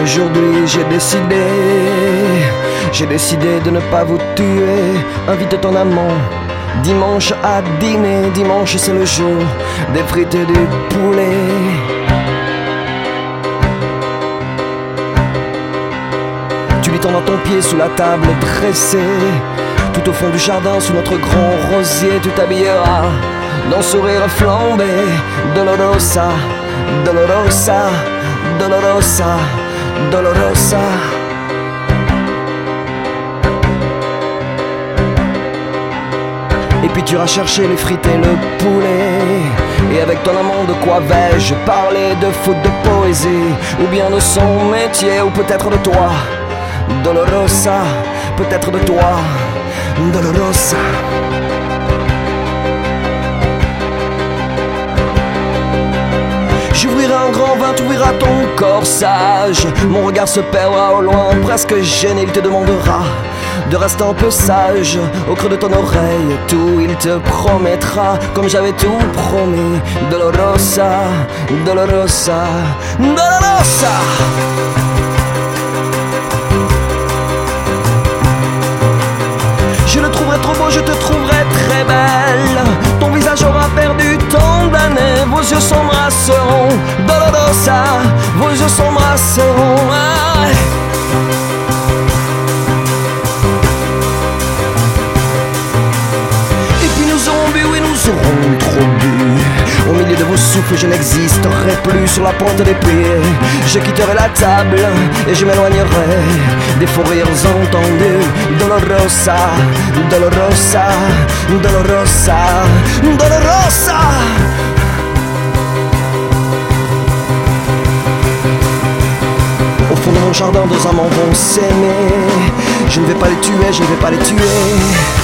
Aujourd'hui j'ai décidé de ne pas vous tuer. Invite ton amant dimanche à dîner. Dimanche c'est le jour des frites et du poulet. Tu lui tendras ton pied sous la table dressée. Tout au fond du jardin, sous notre grand rosier, tu t'habilleras d'un sourire flambé. Dolorosa, Dolorosa, Dolorosa, Dolorosa. Et puis tu iras chercher les frites et le poulet. Et avec ton amant, de quoi vais-je parler? De foot, de poésie, ou bien de son métier, ou peut-être de toi, Dolorosa, peut-être de toi, Dolorosa. J'ouvrirai un grand vin, tu ouvriras ton corsage. Mon regard se perdra au loin, presque gêné, il te demandera de rester un peu sage. Au creux de ton oreille, tout il te promettra, comme j'avais tout promis. Dolorosa, Dolorosa, Dolorosa. Je le trouverai trop beau, je te trouverai très belle. Ton visage aura perdu tant d'années. Vos yeux s'embrasseront, Dolorosa. Vos yeux s'embrasseront. Ah. Et puis nous aurons bu, oui nous aurons trop bu. Au milieu de vos souffles je n'existerai plus. Sur la pointe des pieds je quitterai la table et je m'éloignerai des faux rires entendus. Dolorosa, Dolorosa, Dolorosa, Dolorosa. Au fond de mon jardin, deux amants vont s'aimer. Je ne vais pas les tuer, je ne vais pas les tuer.